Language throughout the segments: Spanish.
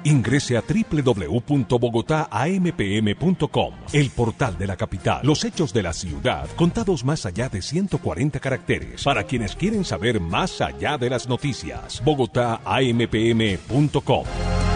Ingrese a www.bogotaampm.com, el portal de la capital. Los hechos de la ciudad, contados más allá de 140 caracteres. Para quienes quieren saber más allá de las noticias. bogotaampm.com.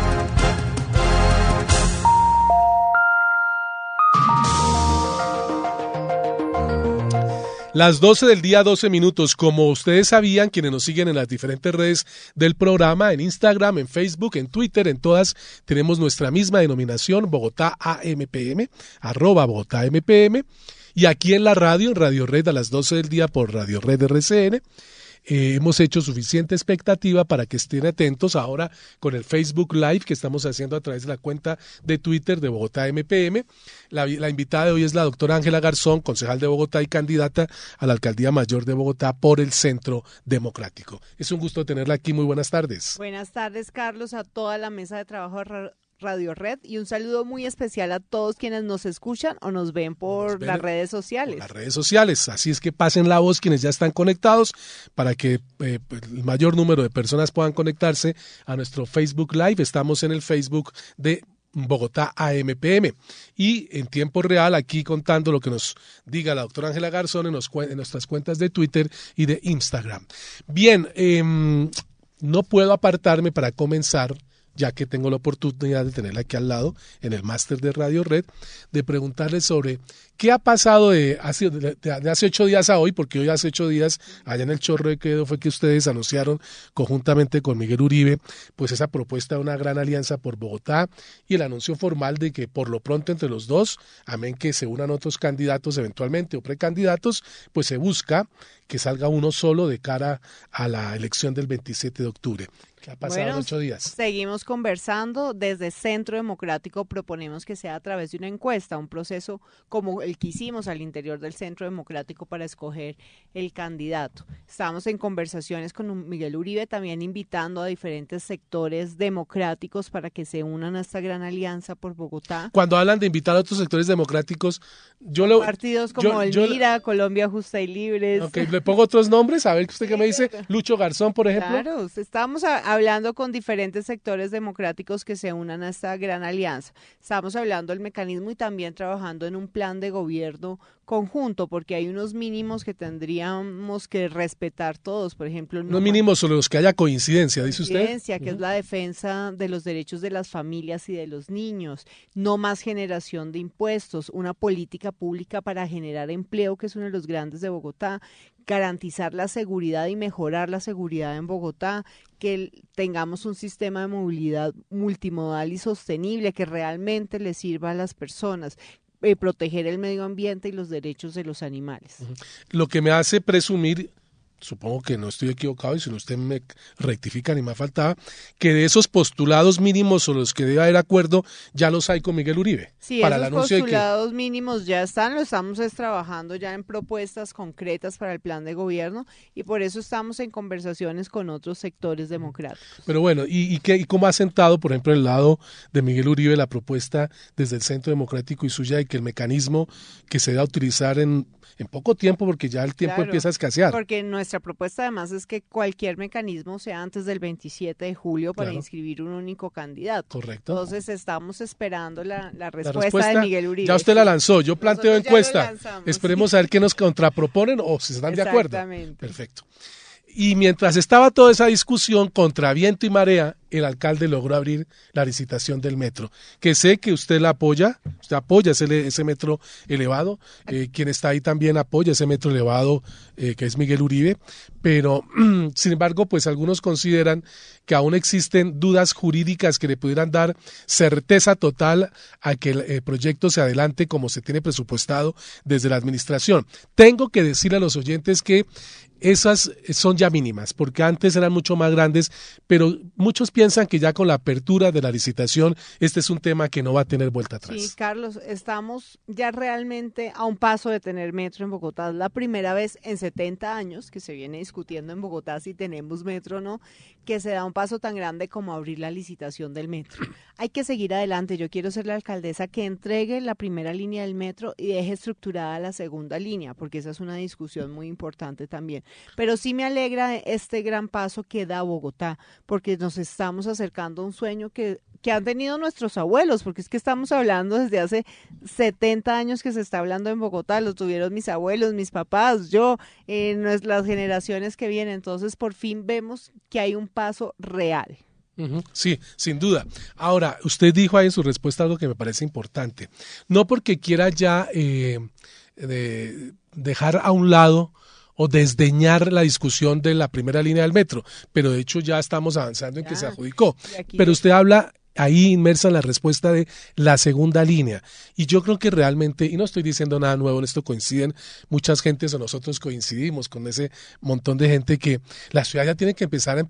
Las 12 del día, 12 minutos. Como ustedes sabían, quienes nos siguen en las diferentes redes del programa, en Instagram, en Facebook, en Twitter, en todas, tenemos nuestra misma denominación, Bogotá AMPM, @Bogotá AMPM, y aquí en la radio, en Radio Red, a las 12 del día por Radio Red RCN. Hemos hecho suficiente expectativa para que estén atentos ahora con el Facebook Live que estamos haciendo a través de la cuenta de Twitter de Bogotá MPM. La invitada de hoy es la doctora Ángela Garzón, concejal de Bogotá y candidata a la Alcaldía Mayor de Bogotá por el Centro Democrático. Es un gusto tenerla aquí. Muy buenas tardes. Buenas tardes, Carlos, a toda la mesa de trabajo de Radio Red, y un saludo muy especial a todos quienes nos escuchan o nos ven por las redes sociales. Por las redes sociales, así es que pasen la voz quienes ya están conectados para que el mayor número de personas puedan conectarse a nuestro Facebook Live. Estamos en el Facebook de Bogotá AMPM y en tiempo real aquí contando lo que nos diga la doctora Ángela Garzón en nuestras cuentas de Twitter y de Instagram. Bien, no puedo apartarme para comenzar, ya que tengo la oportunidad de tenerla aquí al lado en el máster de Radio Red, de preguntarle sobre qué ha pasado de hace 8 días a hoy, porque hoy hace 8 días, allá en el Chorro de Quevedo, fue que ustedes anunciaron conjuntamente con Miguel Uribe, pues esa propuesta de una gran alianza por Bogotá y el anuncio formal de que por lo pronto entre los dos, amén que se unan otros candidatos eventualmente o precandidatos, pues se busca que salga uno solo de cara a la elección del 27 de octubre. ¿Qué ha pasado en 8 días? Seguimos conversando. Desde Centro Democrático proponemos que sea a través de una encuesta, un proceso como el que hicimos al interior del Centro Democrático para escoger el candidato. Estamos en conversaciones con Miguel Uribe, también invitando a diferentes sectores democráticos para que se unan a esta gran alianza por Bogotá. Cuando hablan de invitar a otros sectores democráticos, partidos como MIRA, Colombia Justa y Libre. Ok, le pongo otros nombres, a ver usted qué me dice. Lucho Garzón, por ejemplo. Claro, estamos hablando con diferentes sectores democráticos que se unan a esta gran alianza. Estamos hablando del mecanismo y también trabajando en un plan de gobierno conjunto, porque hay unos mínimos que tendríamos que respetar todos. Por ejemplo, unos mínimos sobre los que haya coincidencia, dice usted. Coincidencia, que es la defensa de los derechos de las familias y de los niños, no más generación de impuestos, una política pública para generar empleo, que es uno de los grandes de Bogotá, garantizar la seguridad y mejorar la seguridad en Bogotá, que tengamos un sistema de movilidad multimodal y sostenible que realmente le sirva a las personas, proteger el medio ambiente y los derechos de los animales. Lo que me hace presumir, supongo que no estoy equivocado y si no usted me rectifica ni me faltaba, que de esos postulados mínimos sobre los que debe haber acuerdo ya los hay con Miguel Uribe. Sí, para esos postulados mínimos ya están, lo estamos trabajando ya en propuestas concretas para el plan de gobierno y por eso estamos en conversaciones con otros sectores democráticos. Pero bueno, ¿y cómo ha sentado, por ejemplo, el lado de Miguel Uribe la propuesta desde el Centro Democrático y suya de que el mecanismo que se da a utilizar en poco tiempo, porque ya el tiempo empieza a escasear? Porque nuestra propuesta además es que cualquier mecanismo sea antes del 27 de julio para inscribir un único candidato. Correcto. Entonces estamos esperando la respuesta de Miguel Uribe. Ya usted la lanzó, yo planteo encuesta. Esperemos a ver qué nos contraproponen o si están de acuerdo. Perfecto. Y mientras estaba toda esa discusión contra viento y marea, el alcalde logró abrir la licitación del metro, que sé que usted la apoya, usted apoya ese metro elevado, quien está ahí también apoya ese metro elevado, que es Miguel Uribe, pero sin embargo, pues algunos consideran que aún existen dudas jurídicas que le pudieran dar certeza total a que el proyecto se adelante como se tiene presupuestado desde la administración. Tengo que decirle a los oyentes que esas son ya mínimas, porque antes eran mucho más grandes, pero muchos piensan que ya con la apertura de la licitación, este es un tema que no va a tener vuelta atrás. Sí, Carlos, estamos ya realmente a un paso de tener metro en Bogotá. Es la primera vez en 70 años que se viene discutiendo en Bogotá si tenemos metro o no, que se da un paso tan grande como abrir la licitación del metro. Hay que seguir adelante. Yo quiero ser la alcaldesa que entregue la primera línea del metro y deje estructurada la segunda línea, porque esa es una discusión muy importante también. Pero sí me alegra este gran paso que da Bogotá, porque nos estamos acercando a un sueño que han tenido nuestros abuelos, porque es que estamos hablando desde hace 70 años que se está hablando en Bogotá, lo tuvieron mis abuelos, mis papás, yo, las generaciones que vienen, entonces por fin vemos que hay un paso real. Sí, sin duda. Ahora, usted dijo ahí en su respuesta algo que me parece importante. No porque quiera ya dejar a un lado o desdeñar la discusión de la primera línea del metro, pero de hecho ya estamos avanzando en que se adjudicó. Pero usted habla ahí inmersa en la respuesta de la segunda línea. Y yo creo que realmente, y no estoy diciendo nada nuevo, en esto coinciden muchas gentes o nosotros coincidimos con ese montón de gente que la ciudad ya tiene que empezar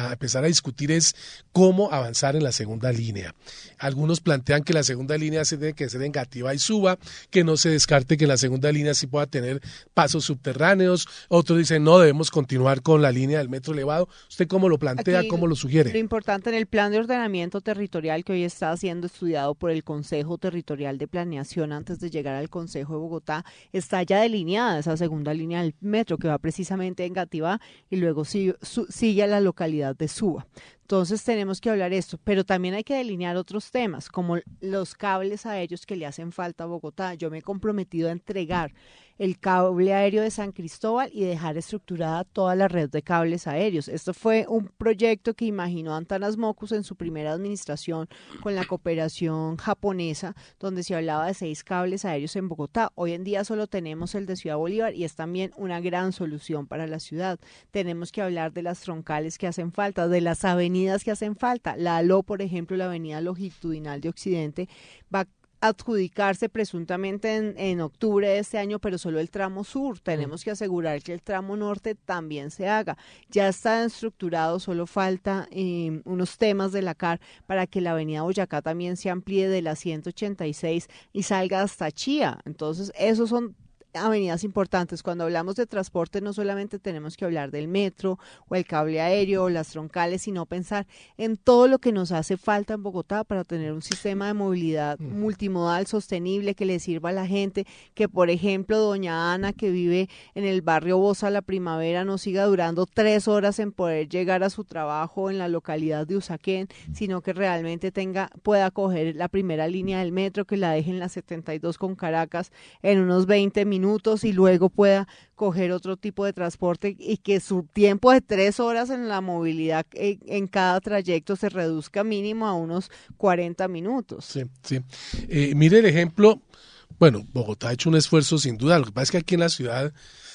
a discutir es cómo avanzar en la segunda línea. Algunos plantean que la segunda línea se tiene que ser en Gativá y Suba, que no se descarte que la segunda línea sí pueda tener pasos subterráneos. Otros dicen no, debemos continuar con la línea del metro elevado. ¿Usted cómo lo plantea, aquí, cómo lo sugiere? Lo importante en el plan de ordenamiento territorial que hoy está siendo estudiado por el Consejo Territorial de Planeación antes de llegar al Consejo de Bogotá, está ya delineada esa segunda línea del metro que va precisamente en Gativá y luego sigue a la localidad de Suba. Entonces tenemos que hablar esto, pero también hay que delinear otros temas, como los cables aéreos que le hacen falta a Bogotá. Yo me he comprometido a entregar el cable aéreo de San Cristóbal y dejar estructurada toda la red de cables aéreos. Esto fue un proyecto que imaginó Antanas Mockus en su primera administración con la cooperación japonesa, donde se hablaba de 6 cables aéreos en Bogotá. Hoy en día solo tenemos el de Ciudad Bolívar y es también una gran solución para la ciudad. Tenemos que hablar de las troncales que hacen falta, de las avenidas que hacen falta. La ALO, por ejemplo, la avenida longitudinal de Occidente, va a adjudicarse presuntamente en octubre de este año, pero solo el tramo sur. Tenemos que asegurar que el tramo norte también se haga. Ya está estructurado, solo falta unos temas de la CAR para que la avenida Boyacá también se amplíe de la 186 y salga hasta Chía. Entonces, esos son avenidas importantes. Cuando hablamos de transporte no solamente tenemos que hablar del metro o el cable aéreo o las troncales, sino pensar en todo lo que nos hace falta en Bogotá para tener un sistema de movilidad multimodal sostenible que le sirva a la gente, que por ejemplo doña Ana que vive en el barrio Bosa La Primavera no siga durando 3 horas en poder llegar a su trabajo en la localidad de Usaquén, sino que realmente pueda coger la primera línea del metro, que la deje en la 72 con Caracas en unos 20 minutos y luego pueda coger otro tipo de transporte y que su tiempo de 3 horas en la movilidad en cada trayecto se reduzca mínimo a unos 40 minutos. Sí, sí. Mire el ejemplo, bueno, Bogotá ha hecho un esfuerzo sin duda, lo que pasa es que aquí en la ciudad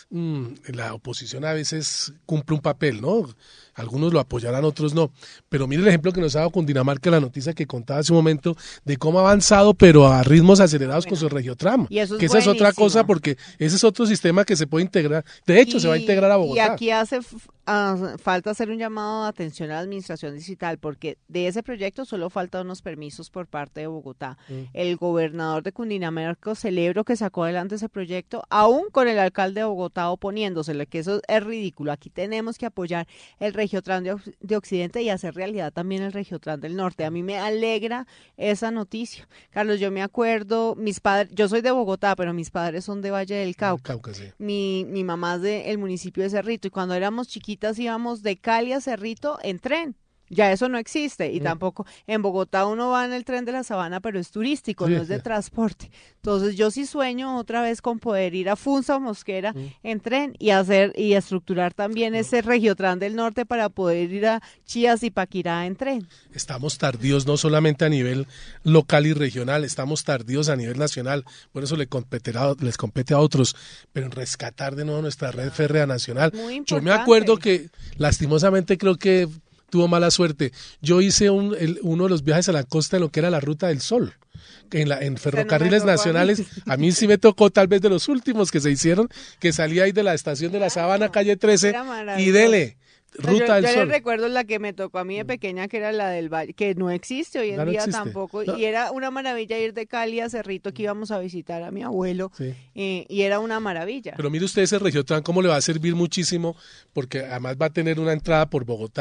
la oposición a veces cumple un papel, ¿no? Algunos lo apoyarán, otros no. Pero mire el ejemplo que nos ha dado Cundinamarca, la noticia que contaba hace un momento, de cómo ha avanzado, pero a ritmos acelerados con su regiotramo. Y eso es que esa es otra cosa, porque ese es otro sistema que se puede integrar. De hecho, se va a integrar a Bogotá. Y aquí hace falta hacer un llamado de atención a la administración digital, porque de ese proyecto solo faltan unos permisos por parte de Bogotá. El gobernador de Cundinamarca celebro que sacó adelante ese proyecto, aún con el alcalde de Bogotá oponiéndosele, que eso es ridículo. Aquí tenemos que apoyar el Regiotran de Occidente y hacer realidad también el Regiotran del Norte. A mí me alegra esa noticia. Carlos, yo me acuerdo, mis padres, yo soy de Bogotá, pero mis padres son de Valle del Cauca. Sí. Mi mamá es del municipio de Cerrito y cuando éramos chiquitas íbamos de Cali a Cerrito en tren. Ya eso no existe y tampoco en Bogotá uno va en el tren de la Sabana, pero es turístico, no es de transporte. Entonces yo sí sueño otra vez con poder ir a Funza o Mosquera en tren y estructurar también ese Regiotran del Norte para poder ir a Chía, Zipaquirá en tren. Estamos tardíos no solamente a nivel local y regional, estamos tardíos a nivel nacional, por eso les compete a otros, pero en rescatar de nuevo nuestra red férrea nacional. Yo me acuerdo que lastimosamente creo que tuvo mala suerte. Yo hice uno de los viajes a la costa en lo que era la Ruta del Sol, en ferrocarriles nacionales. A mí sí me tocó, tal vez de los últimos que se hicieron, que salía ahí de la estación de la Sabana, calle 13, y dele. Ruta del Sol. Yo le recuerdo la que me tocó a mí de pequeña, que era la del Valle, que no existe hoy en día tampoco, y era una maravilla ir de Cali a Cerrito, que íbamos a visitar a mi abuelo, y era una maravilla. Pero mire usted ese Regiotran, cómo le va a servir muchísimo, porque además va a tener una entrada por Bogotá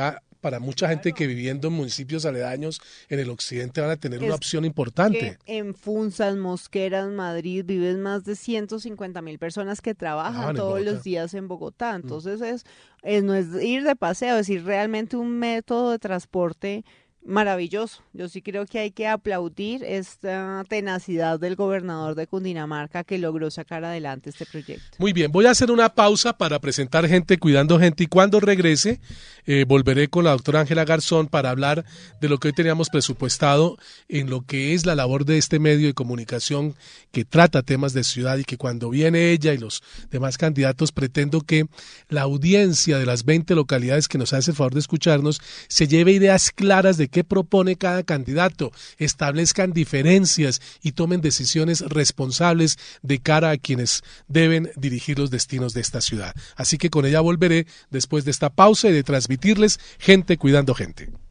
para mucha gente que viviendo en municipios aledaños en el occidente van a tener una opción importante. En Funza, en Mosquera, en Madrid, viven más de 150.000 personas que trabajan todos los días en Bogotá. Entonces no es ir de paseo, es ir realmente un método de transporte maravilloso. Yo sí creo que hay que aplaudir esta tenacidad del gobernador de Cundinamarca que logró sacar adelante este proyecto. Muy bien, voy a hacer una pausa para presentar gente cuidando gente y cuando regrese volveré con la doctora Ángela Garzón para hablar de lo que hoy teníamos presupuestado en lo que es la labor de este medio de comunicación que trata temas de ciudad y que cuando viene ella y los demás candidatos pretendo que la audiencia de las 20 localidades que nos hace el favor de escucharnos se lleve ideas claras de qué propone cada candidato, establezcan diferencias y tomen decisiones responsables de cara a quienes deben dirigir los destinos de esta ciudad. Así que con ella volveré después de esta pausa y de transmitirles gente cuidando gente.